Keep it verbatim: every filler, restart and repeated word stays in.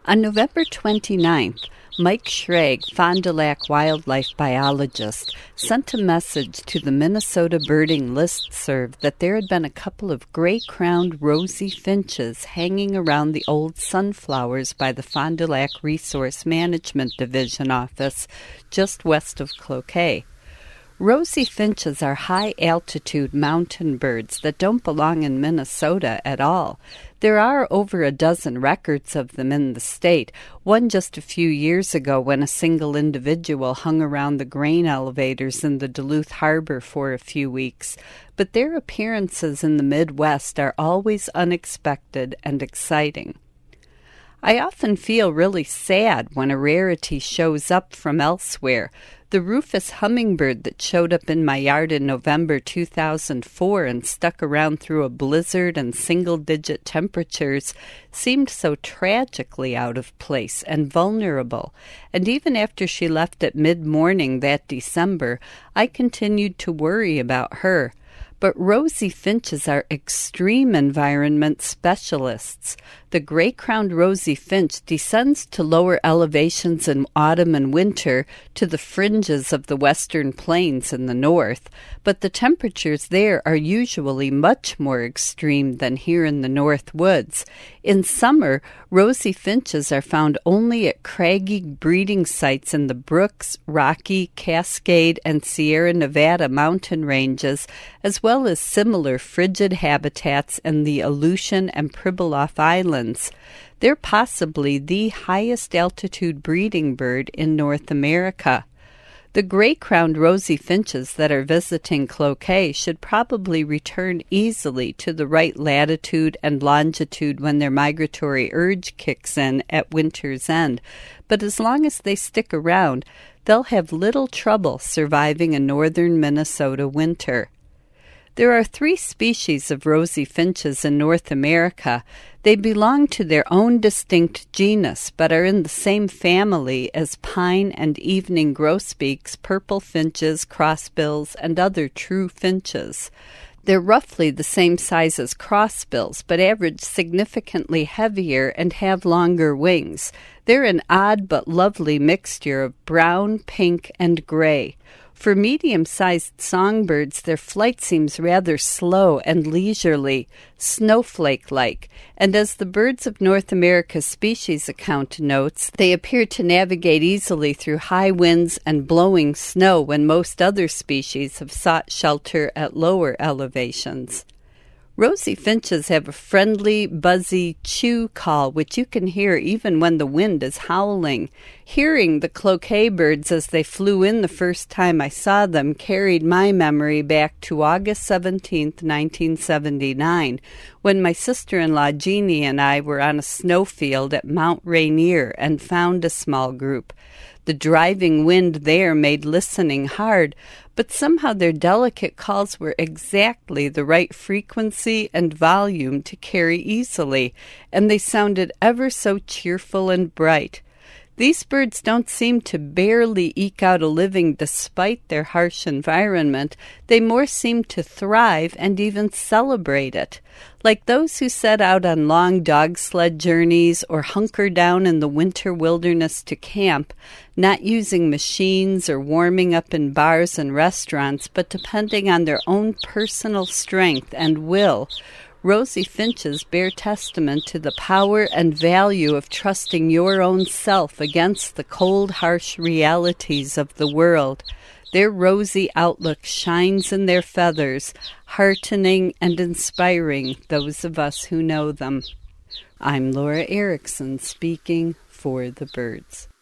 On November twenty-ninth, Mike Schrag, Fond du Lac wildlife biologist, sent a message to the Minnesota Birding Listserv that there had been a couple of gray-crowned rosy finches hanging around the old sunflowers by the Fond du Lac Resource Management Division office just west of Cloquet. Rosy finches are high-altitude mountain birds that don't belong in Minnesota at all. There are over a dozen records of them in the state, one just a few years ago when a single individual hung around the grain elevators in the Duluth Harbor for a few weeks. But their appearances in the Midwest are always unexpected and exciting. I often feel really sad when a rarity shows up from elsewhere. The rufous hummingbird that showed up in my yard in November two thousand four and stuck around through a blizzard and single-digit temperatures seemed so tragically out of place and vulnerable, and even after she left at mid-morning that December, I continued to worry about her. But rosy finches are extreme environment specialists. The gray-crowned rosy finch descends to lower elevations in autumn and winter to the fringes of the western plains in the north, but the temperatures there are usually much more extreme than here in the north woods. In summer, rosy finches are found only at craggy breeding sites in the Brooks, Rocky, Cascade, and Sierra Nevada mountain ranges, as well as similar frigid habitats in the Aleutian and Pribilof Islands. They're possibly the highest altitude breeding bird in North America. The gray-crowned rosy finches that are visiting Cloquet should probably return easily to the right latitude and longitude when their migratory urge kicks in at winter's end, but as long as they stick around, they'll have little trouble surviving a northern Minnesota winter. There are three species of rosy finches in North America. They belong to their own distinct genus, but are in the same family as pine and evening grosbeaks, purple finches, crossbills, and other true finches. They're roughly the same size as crossbills, but average significantly heavier and have longer wings. They're an odd but lovely mixture of brown, pink, and gray. For medium-sized songbirds, their flight seems rather slow and leisurely, snowflake-like, and as the Birds of North America species account notes, they appear to navigate easily through high winds and blowing snow when most other species have sought shelter at lower elevations. Rosy finches have a friendly, buzzy chew call, which you can hear even when the wind is howling. Hearing the Cloquet birds as they flew in the first time I saw them carried my memory back to August seventeenth, nineteen seventy-nine, when my sister-in-law Jeannie and I were on a snowfield at Mount Rainier and found a small group. The driving wind there made listening hard, but somehow their delicate calls were exactly the right frequency and volume to carry easily, and they sounded ever so cheerful and bright. These birds don't seem to barely eke out a living despite their harsh environment. They more seem to thrive and even celebrate it. Like those who set out on long dog sled journeys or hunker down in the winter wilderness to camp, not using machines or warming up in bars and restaurants, but depending on their own personal strength and will, rosy finches bear testament to the power and value of trusting your own self against the cold, harsh realities of the world. Their rosy outlook shines in their feathers, heartening and inspiring those of us who know them. I'm Laura Erickson, speaking for the birds.